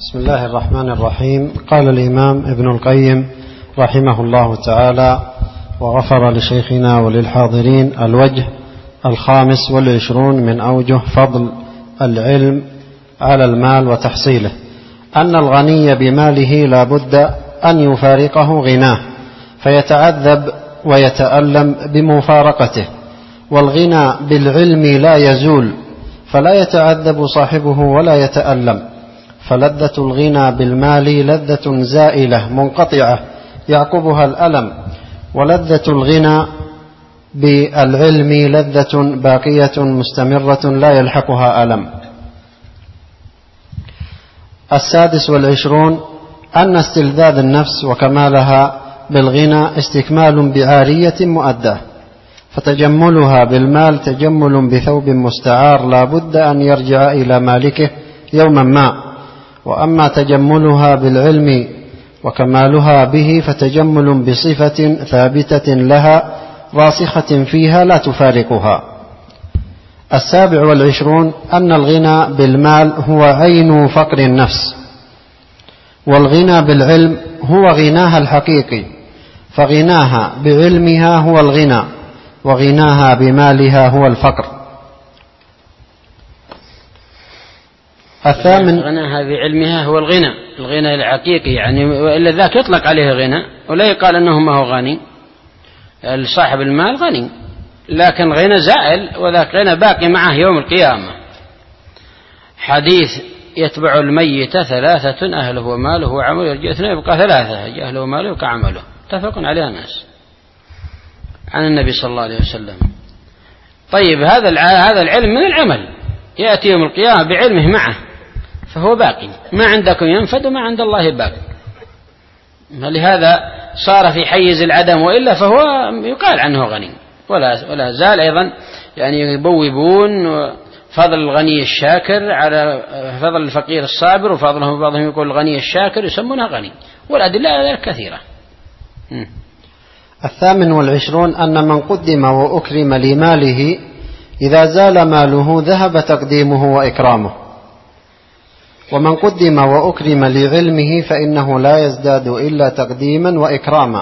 بسم الله الرحمن الرحيم. قال الإمام ابن القيم رحمه الله تعالى وغفر لشيخنا وللحاضرين: الوجه 25 من أوجه فضل العلم على المال وتحصيله، أن الغني بماله لا بد أن يفارقه غناه فيتعذب ويتألم بمفارقته، والغنى بالعلم لا يزول فلا يتعذب صاحبه ولا يتألم، فلذة الغنى بالمال لذة زائلة منقطعة يعقبها الألم، ولذة الغنى بالعلم لذة باقية مستمرة لا يلحقها ألم. 26 أن استلذاذ النفس وكمالها بالغنى استكمال بعارية مؤداه، فتجملها بالمال تجمل بثوب مستعار لا بد أن يرجع إلى مالكه يوما ما، وأما تجملها بالعلم وكمالها به فتجمل بصفة ثابتة لها راسخة فيها لا تفارقها. 27 أن الغنى بالمال هو عين فقر النفس، والغنى بالعلم هو غناها الحقيقي، فغناها بعلمها هو الغنى، وغناها بمالها هو الفقر. غناها بعلمها هو الغنى الحقيقي، يعني وإلا ذاك يطلق عليه غنى ولا يقال أنه ما هو غني. صاحب المال غني لكن غنى زائل، وذاك غنى باقي معه يوم القيامة. حديث يتبع الميت 3: أهله وماله وعمله، يرجع 2 يبقى 3: أهله وماله كعمله. اتفق عليها الناس عن النبي صلى الله عليه وسلم. طيب هذا العلم من العمل يأتي يوم القيامة بعلمه معه، فهو باقي، ما عندكم ينفد وما عند الله باقي. لهذا صار في حيز العدم، وإلا فهو يقال عنه غني ولا زال. أيضا يعني يبوبون فضل الغني الشاكر على فضل الفقير الصابر، وفضلهم بعضهم يقول الغني الشاكر يسمونه غني، والأدلة على ذلك كثيرة. 28 أن من قدم وأكرم لماله إذا زال ماله ذهب تقديمه وإكرامه، ومن قدم وأكرم لعلمه فإنه لا يزداد إلا تقديما وإكراما.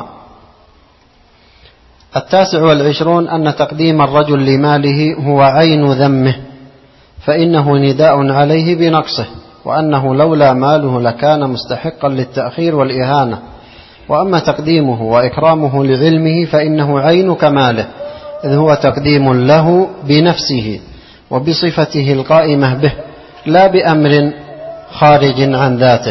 29 أن تقديم الرجل لماله هو عين ذمه، فإنه نداء عليه بنقصه، وأنه لولا ماله لكان مستحقا للتأخير والإهانة. وأما تقديمه وإكرامه لعلمه فإنه عين كماله، إذ هو تقديم له بنفسه وبصفته القائمة به، لا بأمر خارج عن ذاته.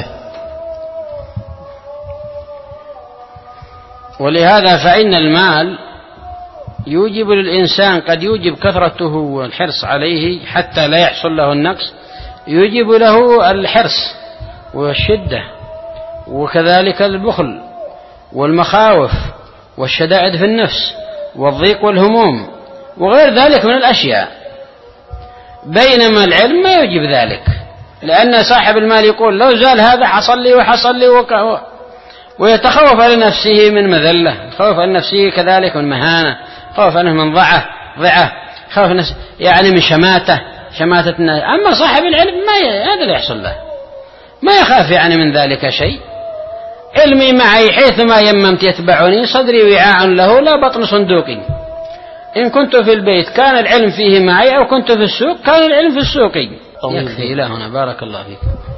ولهذا فإن المال يوجب للإنسان، قد يوجب كثرته والحرص عليه حتى لا يحصل له النقص، يوجب له الحرص والشدة، وكذلك البخل والمخاوف والشدائد في النفس والضيق والهموم وغير ذلك من الأشياء، بينما العلم ما يوجب ذلك، لأن صاحب المال يقول لو زال هذا حصل لي وحصل لي ويتخوف على نفسه من مذلة، خوف على نفسه كذلك من مهانة، خوف عنه من ضعف خوف يعني من شماتة الناس. أما صاحب العلم ما هذا لا يحصل له، ما يخاف يعني من ذلك شيء. علمي معي حيثما يممت يتبعني، صدري وعاء له لا بطن صندوقي. إن كنت في البيت كان العلم فيه معي، أو كنت في السوق كان العلم في السوق. يكفي إلى هنا، بارك الله فيك.